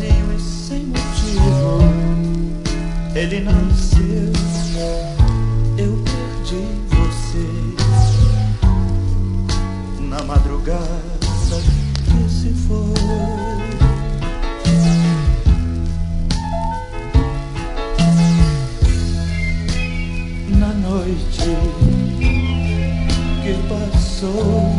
sozinho e sem motivo. Ele nasceu, eu perdi você na madrugada que se foi. Na noite que passou,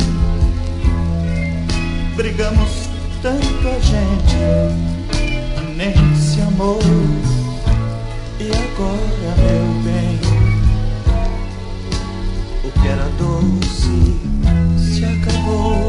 brigamos tanto, a gente nem se amou. E agora, meu bem, o que era doce se acabou.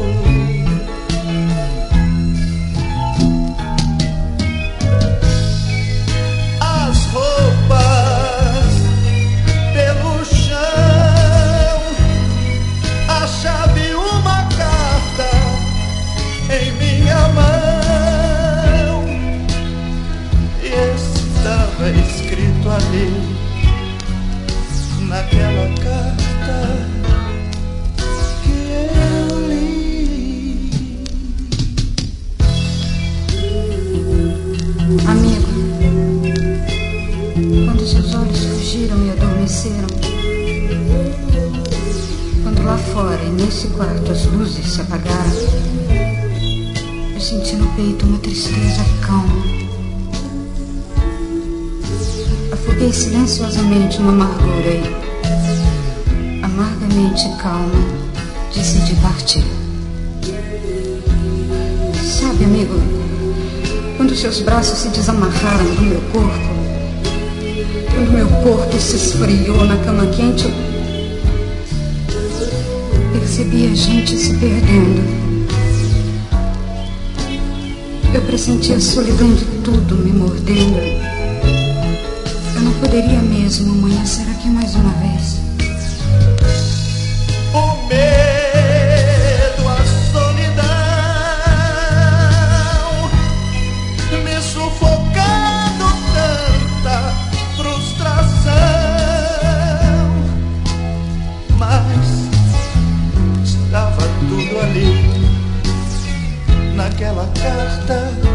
As roupas pelo chão, a chave, uma carta em minha mão, e estava escrito ali naquela carta que eu li. Amigo, quando seus olhos fugiram e adormeceram, quando lá fora e nesse quarto as luzes se apagaram, eu senti no peito uma tristeza calma. Afoguei silenciosamente uma amargura e, amargamente calma, decidi partir. Sabe, amigo, quando seus braços se desamarraram do meu corpo, quando meu corpo se esfriou na cama quente, eu percebi a gente se perdendo. Eu pressenti a solidão de tudo me mordendo. Eu não poderia mesmo amanhecer aqui mais uma vez. O medo, a solidão, me sufocando, tanta frustração. Mas estava tudo ali naquela carta